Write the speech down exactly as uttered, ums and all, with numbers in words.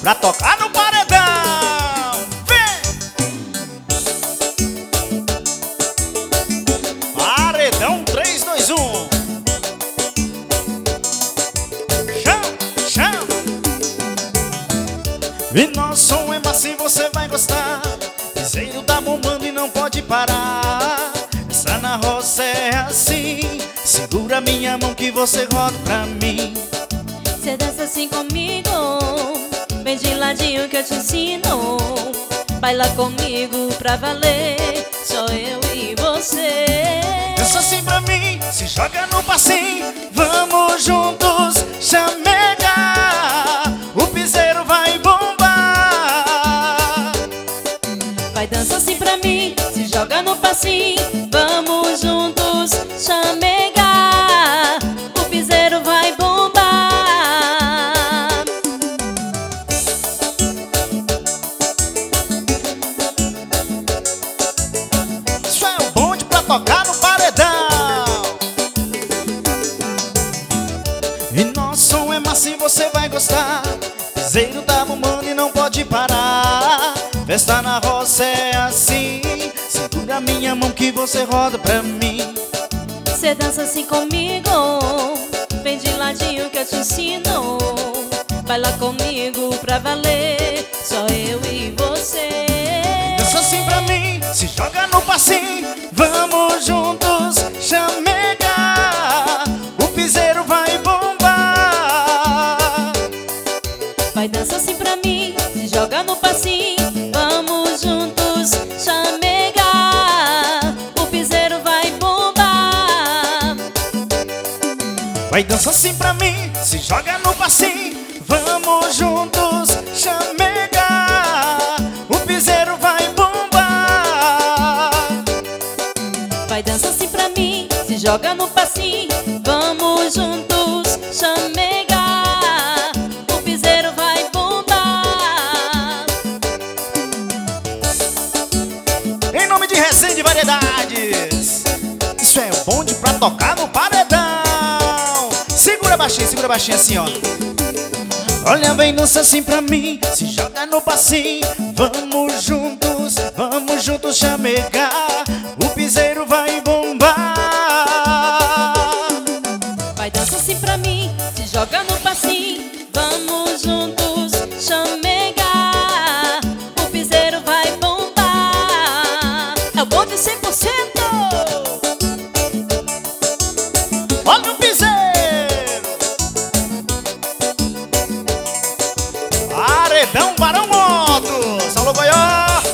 pra tocar no paredão. Vem! Paredão três, dois, um. Chama, chama. E nosso som é macio, você vai gostar. Piseiro tá bombando e não pode parar. Essa na roça é assim. Segura minha mão que você roda pra mim. Cê dança assim comigo, vem de ladinho que eu te ensino. Baila comigo pra valer, só eu e você. Dança assim pra mim, se joga no passinho. Vamos juntos chamegar. O piseiro vai bombar. Vai dança assim pra mim, se joga no passinho. Vamos juntos chamegar. O piseiro vai bombar. Isso é o bonde pra tocar no paredão. E nosso som é macio, você vai gostar. Piseiro tá bombando e não pode parar. Festa na roça é assim. Segura minha mão que você roda pra mim. Cê dança assim comigo, vem de ladinho que eu te ensino. Baila comigo pra valer, só eu e você. Dança assim pra mim, se joga no passinho. Vamos juntos chamegar. O piseiro vai bombar. Vai dança assim pra mim, se joga no passinho. Vamos juntos chamegar. O piseiro vai bombar. Vai dança assim pra mim, se joga no passinho. Vamos juntos chamegar. O piseiro vai bombar. Vai dança assim pra mim, se joga no passinho. Vamos juntos chamegar. O piseiro vai bombar. Em nome de Resende Variedades, isso é o bonde pra tocar no paredão. Segura baixinho, segura baixinho assim, ó. Olha, vem dança assim pra mim, se joga no passinho. Vamos juntos, vamos juntos chamegar. O piseiro vai bombar. Vai dança assim pra mim, se joga no passinho. Vamos juntos chamegar. O piseiro vai bombar. É o bonde cem por cento. Olha o piseiro. Paredão Barão Motos. Alô, Goiás.